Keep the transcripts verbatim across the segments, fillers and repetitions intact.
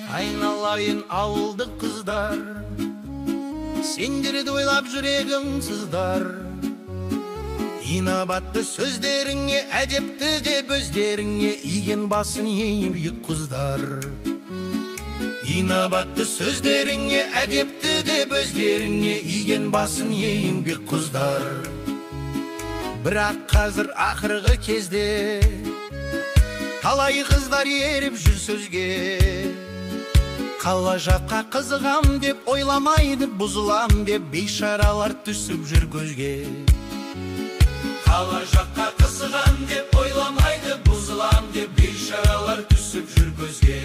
Айналайын ауылдық қыздар, сендерді ойлап жүрегім сыздар. Инабатты сөздеріңе, әдепті деп өздеріңе иген басын ең биік қыздар. Инабатты сөздеріңе, әдепті деп өздеріңе иген басын ең биік қыздар. Бірақ қазір ақырғы кезде талай қыздар еріп жүр сөзге. Қала жаққа қызығам деп ойламайды, бұзылам деп бейшаралар түсіп жүр көзге. Қала жаққа қызығам деп ойламайды, бұзылам деп бейшаралар түсіп жүр көзге.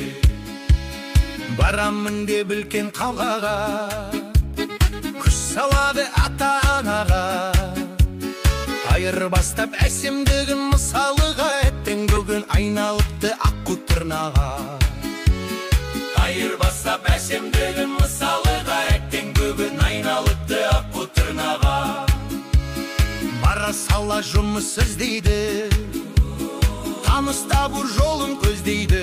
Барамын деп үлкен қалаға, күш салады ата-анаға. Айырбастап әсемдігін мысалыға, әттең бүгін айналыпты аққу тырнаға. Айырбастап әсемдігін мысалыға, әттең бүгін айналыпты аққу тырнаға. Бара сала жұмыс іздейді, таныс табу жолын көздейді.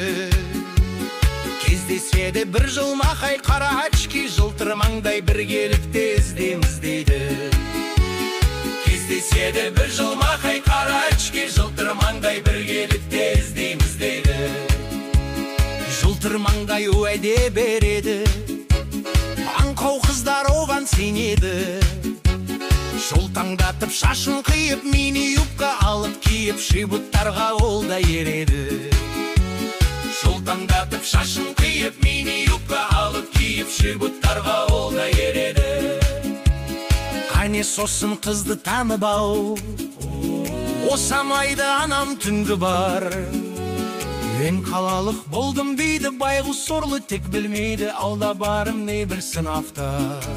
Кездеседі бір жылмақай қара очки, жылтырмаңдай біргелікте іздеміз дейді. Кездеседі бір жылмақай қара очки, жылтырмаңдай біргелікте іздейміз дейді. Жылтырмаңдай уәде береді, аңқау қыздар оған сенеді. Жол таңдатып шашын қиып, мини юбка алып киіп, шибыттарға ол да ереді. Жол таңдатып шашын қиып, мини юбка алып киіп, шибыттарға ол да ереді. Қане сосын қызды танып ау, осамайды анам түнгі бар. Мен қалалық болдым дейді, байғұс сорлы тек білмейді, алда барым не білсін афта.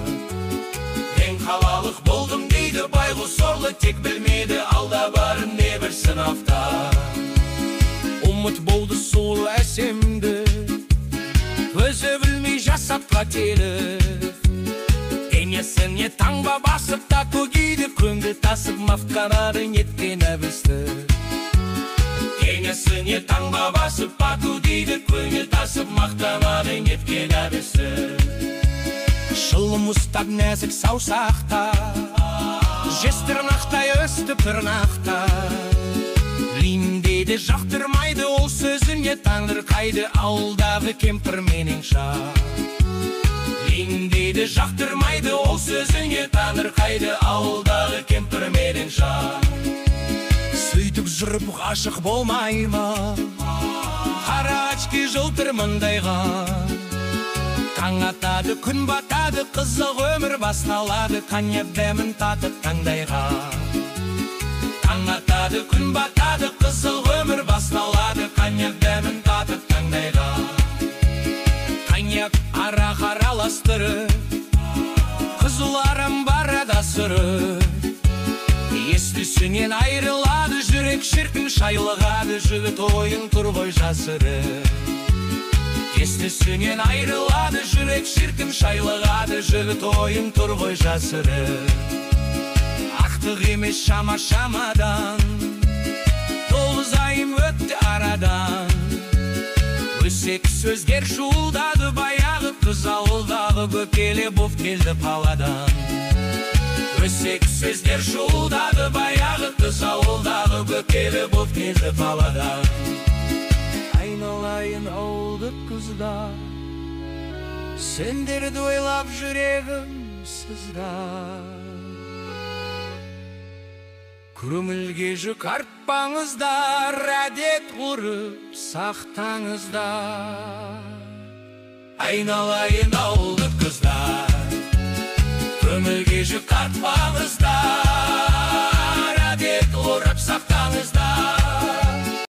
Мен қалалық болдым дейді, байғұс сорлы тек білмейді, алда барым не білсін афта. Ұмыт болды сұлу әсемді, өзі білмей жасап қателік. Денесіне таңба басып та көгейді, көңді тасып мафқанады неткен әбісті. Денесіне таңба басып паку дейді, көңіл тасып мақтанады неткен әбісі. Шылым ұстап нәзік саусақта, жестірнақтай өсті пірнақта. Лим дейді жақтырмайды, ол сөзіне таңдыр қайды, ауылдағы кемпір менен шақ. Лим дейді жақтырмайды, ол сөзіне таңдыр қайды, ауылдағы кемпір менен шақ. Сөйтіп жүріп ғашық болмай ма, қара очки жылтырмаңдайға. Таң атады, күн батады, қызық өмір басталады, коньяк дәмін татып таңдайға. Таң атады, күн батады, қызық өмір басталады, коньяк дәмін татып таңдайға. Коньяк арақ араластырып, қызыларым барада сүріп. Естісінен айрылады, жүрек шіркін шайлығады, жігіт ойын тұр ғой жасырып. Естісінен айрылады, жүрек шіркін шайлығады, жігіт ойын тұр ғой жасырып. Ақтық емес шама-шамадан, тоғыз айым өтті арадан. Өсек сөздер шуылдады, баяғы қыз ауылдағы бөкеле боп келді паладан. Өсек сөздер шуылдады, баяғы қыз ауылдағы бөкеле боп келді паладан. Айналайын ауылдық қыздар, сендерді ойлап жүрегім сыздар. Көңілге жүк артпаңыздар, әдет ғұрып сақтаңыздар. Айналайын ауылдық қыздар, көңілге жүк артпаңыздар.